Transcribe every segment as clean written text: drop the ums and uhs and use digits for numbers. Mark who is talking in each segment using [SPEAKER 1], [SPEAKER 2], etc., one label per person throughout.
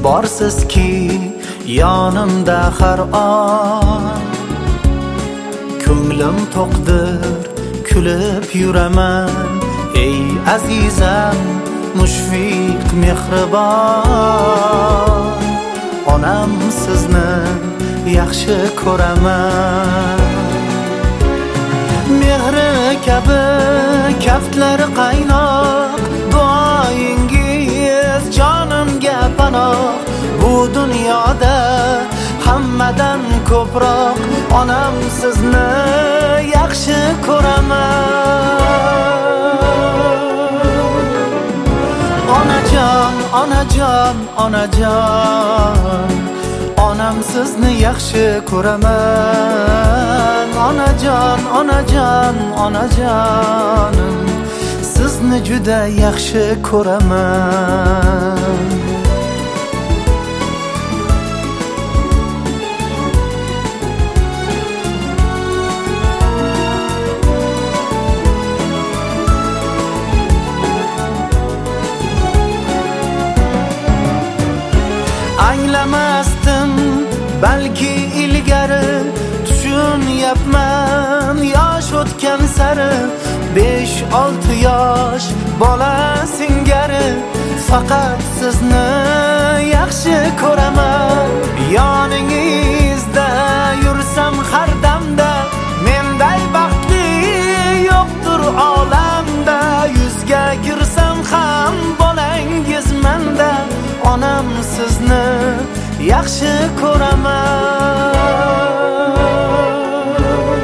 [SPEAKER 1] borsizki yonimda har on. Ko'nglim to'qdir, kulib yuraman, ey azizam, mushfiq mehribon. Onam sizni yaxshi ko'raman. Mehri kabi kaftlari qaynoq, duoyingiz jonimga panoh. Bu dunyoda hammadan ko'proq onam sizni yaxshi ko'raman. Onajon, onajon, onajon, onam sizni yaxshi ko'raman. Onajon, onajon, onajonim, sizni juda yaxshi ko'raman. Anglamasdim balki ilgari, tushunyapman yosh o'tgan sari. 5-6 yosh bola singari, faqat sizni yaxshi ko'raman. Yoningizda yursam har damda, menday baxtli yo'qdir olamda. Yuzga kirsam ham bolangiz menda, onam sizni yaxshi ko'raman.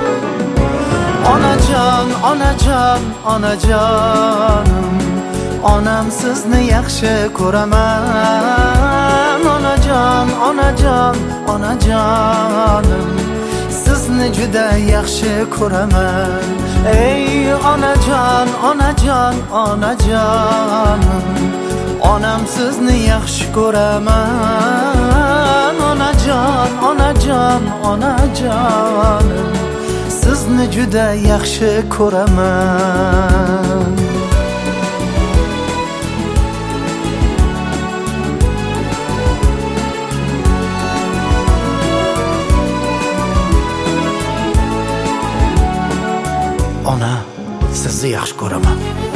[SPEAKER 1] Onajon, onajon, onajonim, onam sizni yaxshi ko'raman. Onajon, onajon, onajonim, sizni juda yaxshi ko'raman. Ey onajon, onajon, onajonim, onam sizni yaxshi ko'raman. Onajon, onajon, onajonim, sizni juda yaxshi ko'raman. Ona, sizni yaxshi ko'raman.